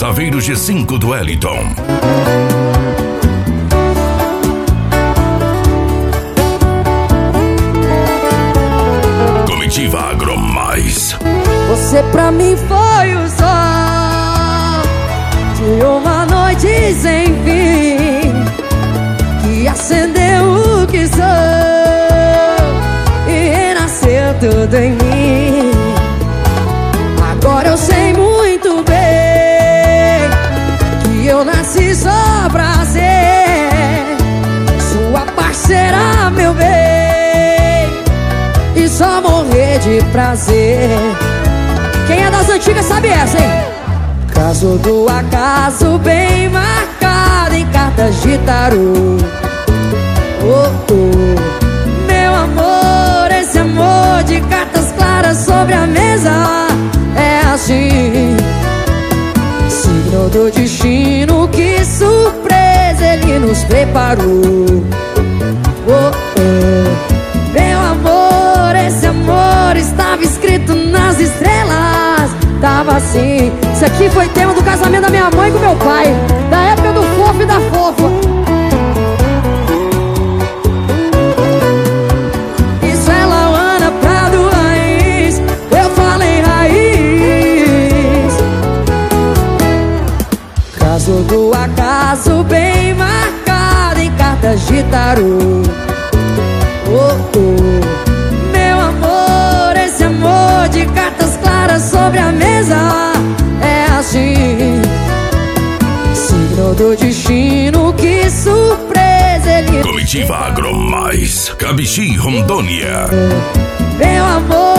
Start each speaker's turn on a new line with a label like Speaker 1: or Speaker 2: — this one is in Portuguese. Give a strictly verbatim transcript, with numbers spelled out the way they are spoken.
Speaker 1: Saveiro G cinco do Wellington. Comitiva Agromais.
Speaker 2: Você pra mim foi o sol de uma noite sem fim, que acendeu o que sou e renasceu tudo em mim. Agora eu sei muito bem que eu nasci só pra ser sua parceira, meu bem, e só morrer de prazer. Quem é das antigas sabe essa, hein? Caso do acaso bem marcado em cartas de tarô. Oh, oh. Meu amor, esse amor de cartas claras sobre a mesa é assim. Signo do destino, que surpresa ele nos preparou. Oh, oh. Meu amor, esse amor estava escrito nas estrelas. Tava assim. Isso aqui foi tema do casamento da minha mãe com meu pai, da época do fofo e da fofa. Isso é Lauana Prado Raiz, eu falei raiz. Caso do acaso bem marcado em cartas de tarô. Oh, oh. Meu amor, esse amor de cartas claras sobre a mesa é assim. Signo do destino, que surpresa ele...
Speaker 1: Comitiva Agromais, Cabixi, Rondônia.
Speaker 2: Meu amor,